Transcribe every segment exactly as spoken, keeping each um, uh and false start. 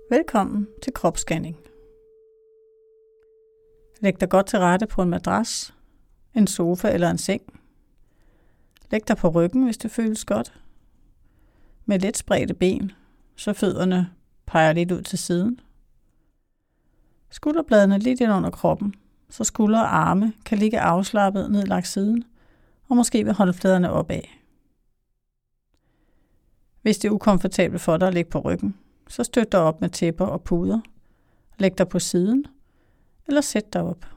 Velkommen til kropsscanning. Læg dig godt til rette på en madras, en sofa eller en seng. Læg dig på ryggen, hvis det føles godt. Med let spredte ben, så fødderne peger lidt ud til siden. Skulderbladene lidt ind under kroppen, så skuldre og arme kan ligge afslappet ned langs siden, og måske med håndfladerne opad. Hvis det er ukomfortabelt for dig at ligge på ryggen, så støt dig op med tæpper og puder. Læg dig på siden, eller sæt dig op.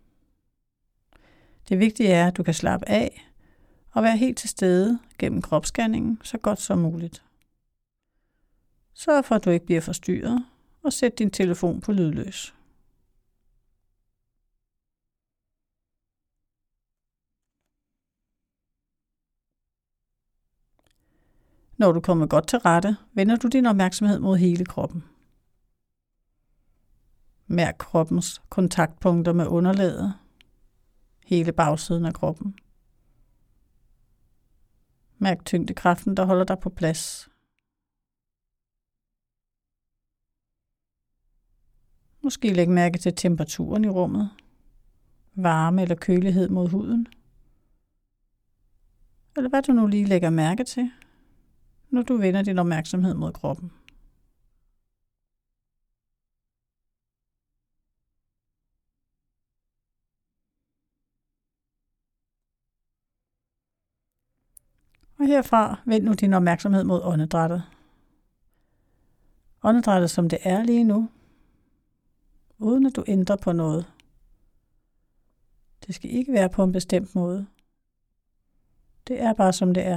Det vigtige er, at du kan slappe af og være helt til stede gennem kropsscanningen så godt som muligt. Sørg for, at du ikke bliver forstyrret, og sæt din telefon på lydløs. Når du kommer godt til rette, vender du din opmærksomhed mod hele kroppen. Mærk kroppens kontaktpunkter med underlaget, hele bagsiden af kroppen. Mærk tyngdekraften, der holder dig på plads. Måske læg mærke til temperaturen i rummet, varme eller kølighed mod huden. Eller hvad du nu lige lægger mærke til, når du vender din opmærksomhed mod kroppen. Og herfra vend nu din opmærksomhed mod åndedrættet. Åndedrættet som det er lige nu, uden at du ændrer på noget. Det skal ikke være på en bestemt måde. Det er bare som det er.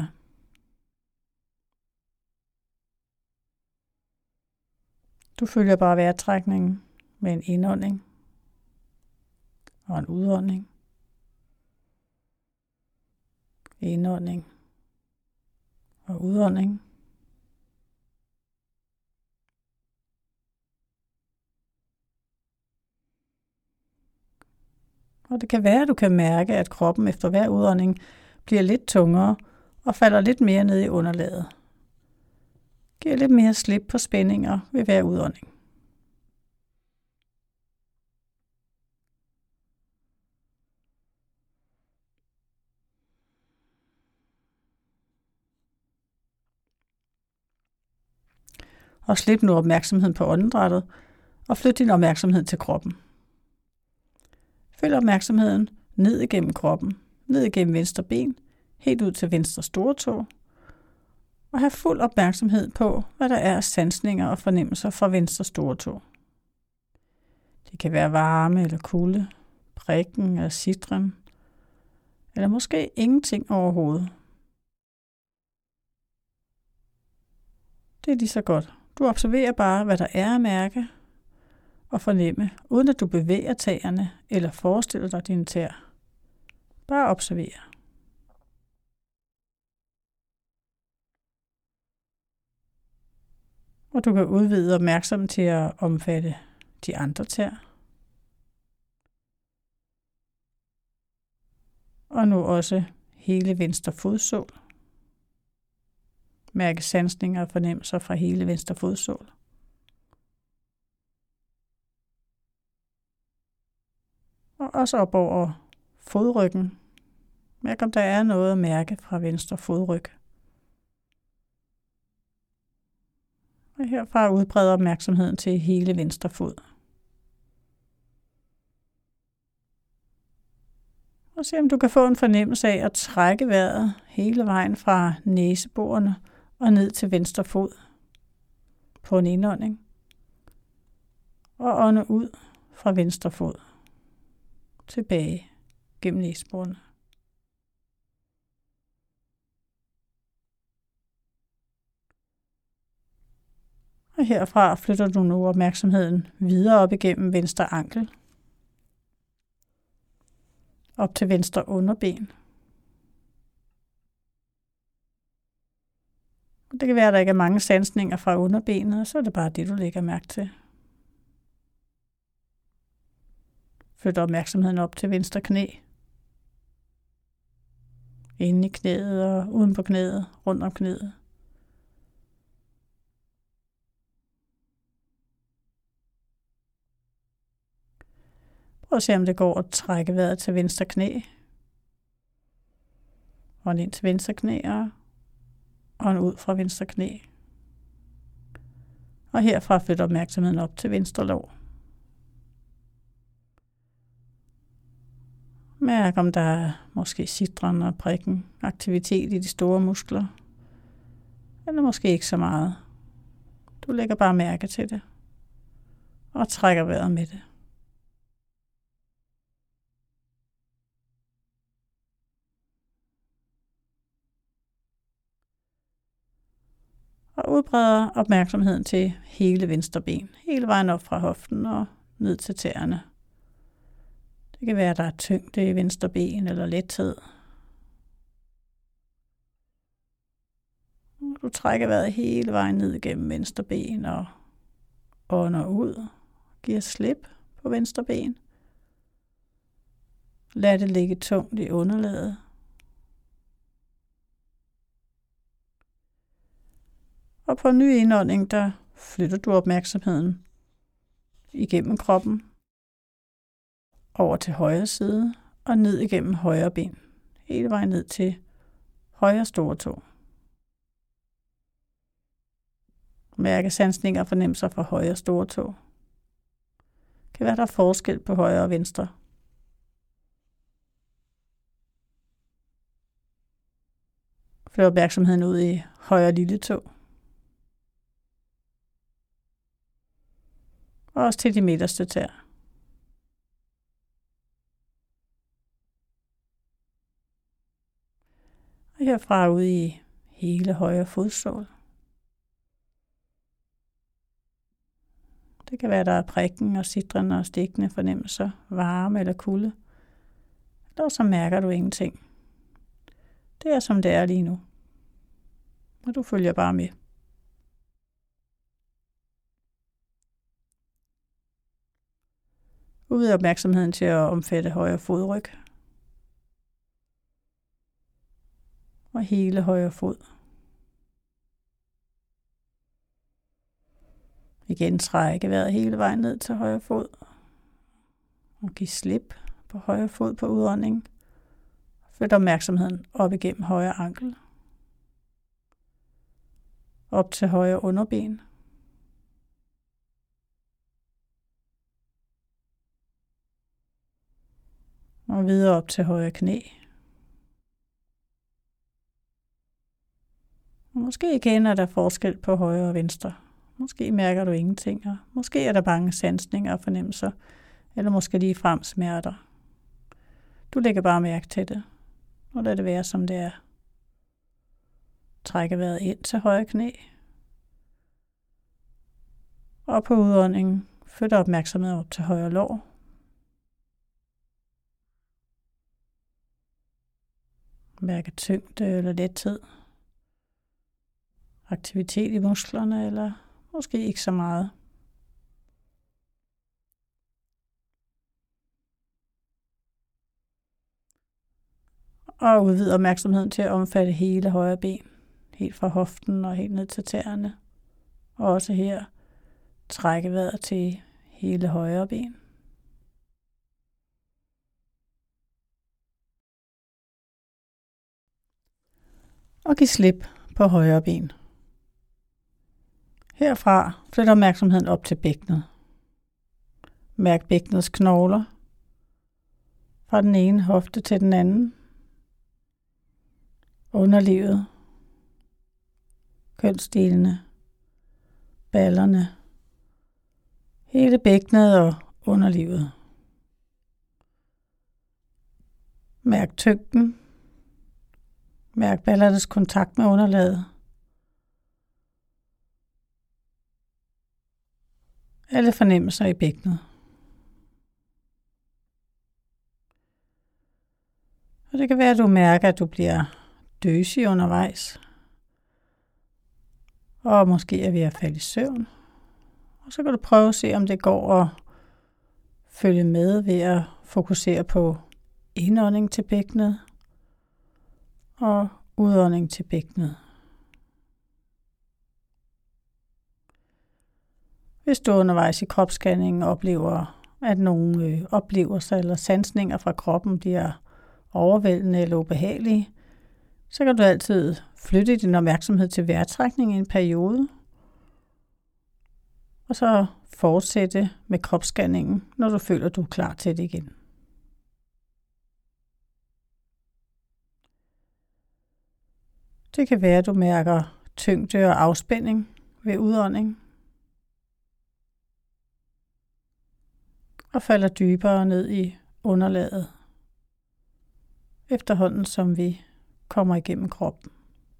Du følger bare vejrtrækningen med en indånding og en udånding. Indånding og udånding. Og det kan være, at du kan mærke, at kroppen efter hver udånding bliver lidt tungere og falder lidt mere ned i underlaget. Giv lidt mere slip på spændinger ved hver udånding. Og slip nu opmærksomheden på åndedrættet og flyt din opmærksomhed til kroppen. Følg opmærksomheden ned igennem kroppen, ned igennem venstre ben, helt ud til venstre stortå, og have fuld opmærksomhed på, hvad der er af sansninger og fornemmelser fra venstre stortå. Det kan være varme eller kulde, prikken eller sitren, eller måske ingenting overhovedet. Det er lige så godt. Du observerer bare, hvad der er at mærke og fornemme, uden at du bevæger tæerne eller forestiller dig dine tæer. Bare observer. Og du kan udvide opmærksomheden til at omfatte de andre tæer. Og nu også hele venstre fodsål. Mærke sansninger og fornemmelser fra hele venstre fodsål. Og også op over fodryggen. Mærk, om der er noget at mærke fra venstre fodryg. Og herfra udbreder opmærksomheden til hele venstre fod. Og se om du kan få en fornemmelse af at trække vejret hele vejen fra næseborene og ned til venstre fod på en indånding. Og ånde ud fra venstre fod tilbage gennem næseborene. Og herfra flytter du nu opmærksomheden videre op igennem venstre ankel, op til venstre underben. Og det kan være, at der ikke er mange sansninger fra underbenet, og så er det bare det, du lægger mærke til. Flytter opmærksomheden op til venstre knæ. Inde i knæet og uden på knæet, rundt om knæet. Prøv at se, om det går at trække vejret til venstre knæ. Og ind til venstre knæ og en ud fra venstre knæ. Og herfra flytter opmærksomheden op til venstre lår. Mærk, om der er måske sidren og prikken, aktivitet i de store muskler. Eller måske ikke så meget. Du lægger bare mærke til det. Og trækker vejret med det. Og udbreder opmærksomheden til hele venstre ben. Hele vejen op fra hoften og ned til tæerne. Det kan være, at der er tyngde i venstre ben eller lethed. Du trækker vejret hele vejen ned igennem venstre ben og ånder ud. Giver slip på venstre ben. Lad det ligge tungt i underlaget. Og på en ny indånding, der flytter du opmærksomheden igennem kroppen, over til højre side og ned igennem højre ben. Hele vejen ned til højre store tå. Mærke sansninger og fornemmelser fra højre store tå. Det kan være, der er forskel på højre og venstre. Flyt opmærksomheden ud i højre lille tå. Og også til de midterste tæer. Og herfra ud i hele højre fodsål. Det kan være, der er prikken og sidren og stikkende fornemmelser, varme eller kulde. Eller så mærker du ingenting. Det er som det er lige nu. Og du følger bare med. Udvid opmærksomheden til at omfatte højre fodryg. Og hele højre fod. Igen trække vejret hele vejen ned til højre fod. Og giv slip på højre fod på udåndingen. Flyt opmærksomheden op igennem højre ankel. Op til højre underben. Og videre op til højre knæ. Og måske igen er der forskel på højre og venstre. Måske mærker du ingenting, og måske er der bange sansninger og fornemmelser, eller måske lige frem smerter. Du lægger bare mærke til det, og lad det være som det er. Træk vejret ind til højre knæ. Og på udåndingen flytter opmærksomheden op til højre lår. Mærke tyngde eller lethed. Aktivitet i musklerne, eller måske ikke så meget. Og udvid opmærksomheden til at omfatte hele højre ben. Helt fra hoften og helt ned til tæerne. Og også her trække vejret til hele højre ben. Og giv slip på højre ben. Herfra flyt opmærksomheden op til bækkenet. Mærk bækkenets knogler fra den ene hofte til den anden. Underlivet, kønsdelene, ballerne, hele bækkenet og underlivet. Mærk tyngden. Mærk ballernes kontakt med underlaget. Alle fornemmelser i bækkenet. Og det kan være, at du mærker, at du bliver døsig undervejs. Og måske er ved at falde i søvn. Og så kan du prøve at se, om det går at følge med ved at fokusere på indånding til bækkenet og udånding til bækkenet. Hvis du undervejs i kropsscanningen oplever at nogle øh, oplevelser eller sansninger fra kroppen bliver overvældende eller ubehagelige, så kan du altid flytte din opmærksomhed til vejrtrækning i en periode, og så fortsætte med kropsscanningen, når du føler, du er klar til det igen. Det kan være, at du mærker tyngde og afspænding ved udånding, og falder dybere ned i underlaget, efterhånden som vi kommer igennem kroppen.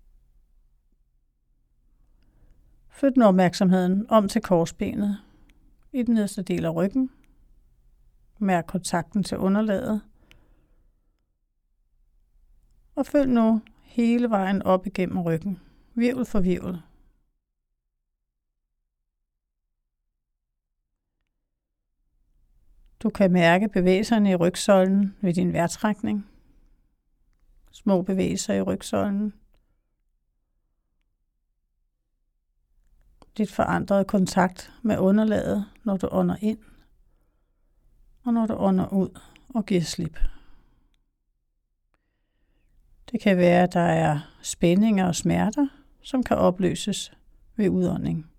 Flyt nu opmærksomheden om til korsbenet i den nederste del af ryggen. Mærk kontakten til underlaget. Og følg nu hele vejen op igennem ryggen, hvirvel for hvirvel. Du kan mærke bevægelserne i rygsøjlen ved din vejrtrækning. Små bevægelser i rygsøjlen. Dit forandrede kontakt med underlaget, når du ånder ind, og når du ånder ud og giver slip. Det kan være, at der er spændinger og smerter, som kan opløses ved udånding.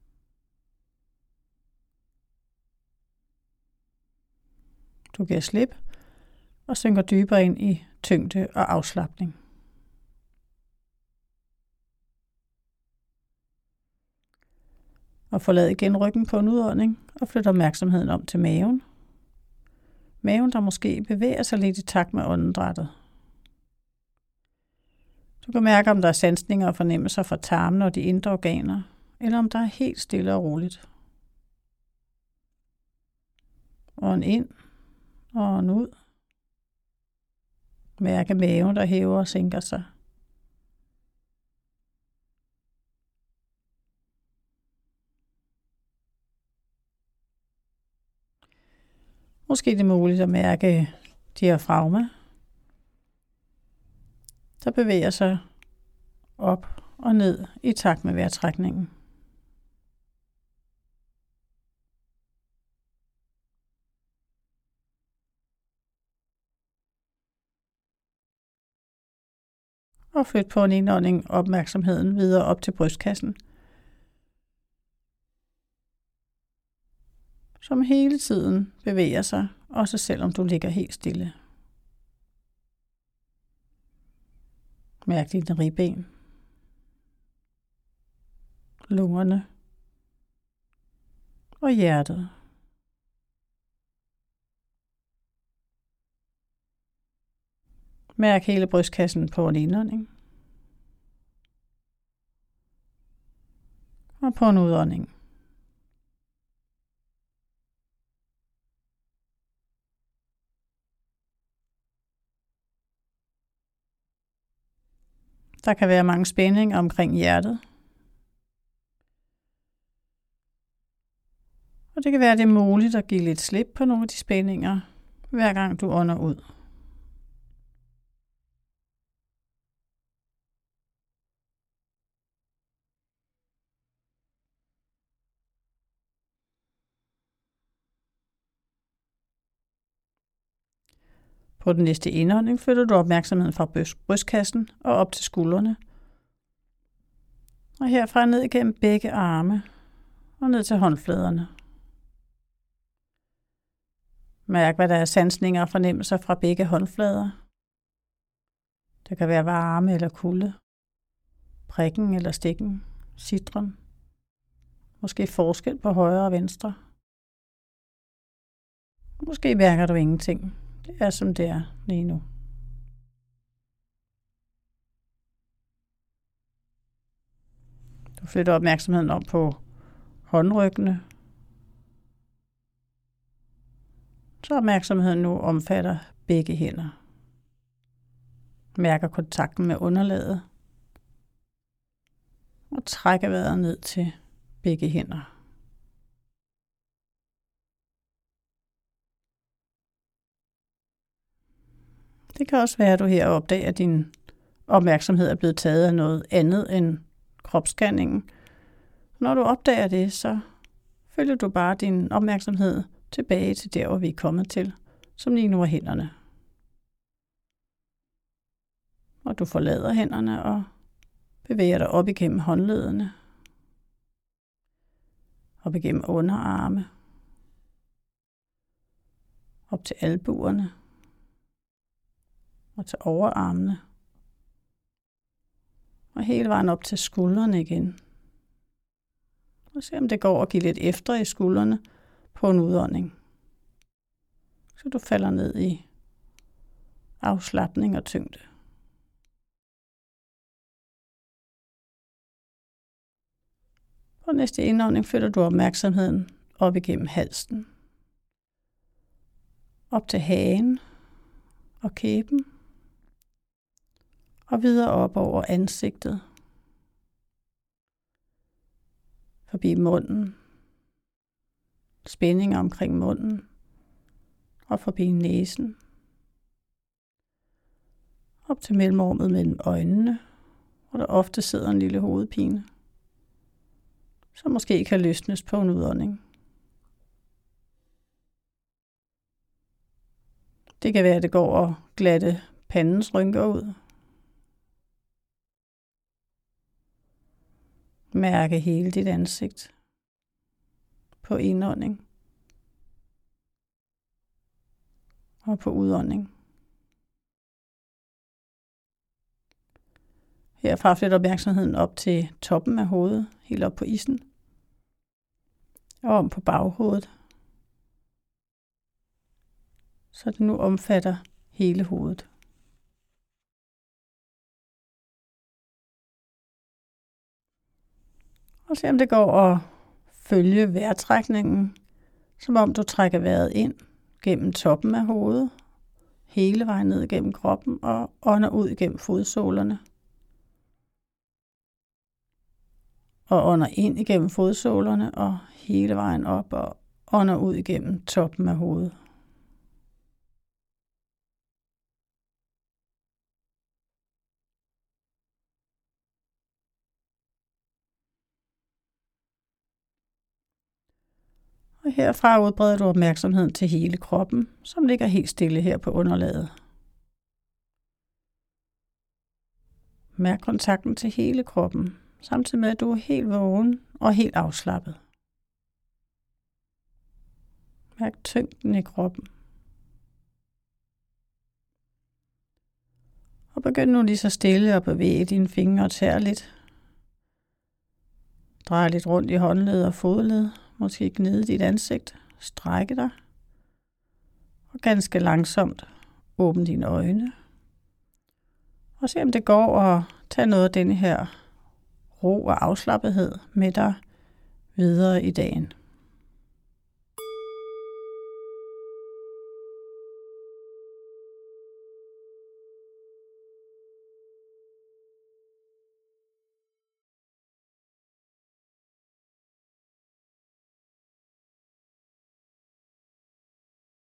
Du giver slip og synker dybere ind i tyngde og afslapning. Og forlad igen ryggen på en udånding og flyt opmærksomheden om til maven. Maven, der måske bevæger sig lidt i takt med åndedrættet. Du kan mærke, om der er sansninger og fornemmelser fra tarmen og de indre organer, eller om der er helt stille og roligt. Ånd ind og ånd ud. Mærke maven, der hæver og sænker sig. Måske er det muligt at mærke diafragma, der bevæger sig op og ned i takt med vejrtrækningen. Og flyt på en indånding opmærksomheden videre op til brystkassen, som hele tiden bevæger sig, også selvom du ligger helt stille. Mærk dine ribben, lungerne og hjertet. Mærk hele brystkassen på en indånding og på en udånding. Der kan være mange spændinger omkring hjertet. Og det kan være, at det er muligt at give lidt slip på nogle af de spændinger, hver gang du ånder ud. På den næste indånding flytter du opmærksomheden fra brystkassen og op til skuldrene. Og herfra ned igennem begge arme og ned til håndfladerne. Mærk, hvad der er sansninger og fornemmelser fra begge håndflader. Det kan være varme eller kulde, prikken eller stikken, citron. Måske forskel på højre og venstre. Måske mærker du ingenting. Det er som det er lige nu. Du flytter opmærksomheden op på håndryggene. Så opmærksomheden nu omfatter begge hænder. Mærker kontakten med underlaget. Og trækker vejret ned til begge hænder. Det kan også være, at du her opdager, at din opmærksomhed er blevet taget af noget andet end kropsscanningen. Når du opdager det, så følger du bare din opmærksomhed tilbage til der, hvor vi er kommet til, som lige nu er hænderne. Og du forlader hænderne og bevæger dig op igennem håndledene, op igennem underarme, op til albuerne og til overarmene, og hele vejen op til skuldrene igen. Og se om det går at give lidt efter i skuldrene på en udånding, så du falder ned i afslapning og tyngde. På næste indånding flytter du opmærksomheden op igennem halsen, op til hagen og kæben, og videre op over ansigtet, forbi munden, spændinger omkring munden, og forbi næsen, op til mellemrummet mellem øjnene, hvor der ofte sidder en lille hovedpine, som måske kan løsnes på en udånding. Det kan være, at det går at glatte pandens rynker ud. Mærke hele dit ansigt på indånding og på udånding. Herfra flytter opmærksomheden op til toppen af hovedet, helt op på issen, og om på baghovedet, så det nu omfatter hele hovedet. Og se om det går at følge vejrtrækningen, som om du trækker vejret ind gennem toppen af hovedet, hele vejen ned gennem kroppen og ånder ud igennem fodsålerne. Og ånder ind igennem fodsålerne og hele vejen op og ånder ud igennem toppen af hovedet. Og herfra udbreder du opmærksomheden til hele kroppen, som ligger helt stille her på underlaget. Mærk kontakten til hele kroppen, samtidig med at du er helt vågen og helt afslappet. Mærk tyngden i kroppen. Og begynd nu lige så stille at bevæge dine fingre og tæer lidt. Drej lidt rundt i håndled og fodled. Måske gnide dit ansigt. Strække dig. Og ganske langsomt åbne dine øjne. Og se om det går at tage noget af denne her ro og afslappethed med dig videre i dagen.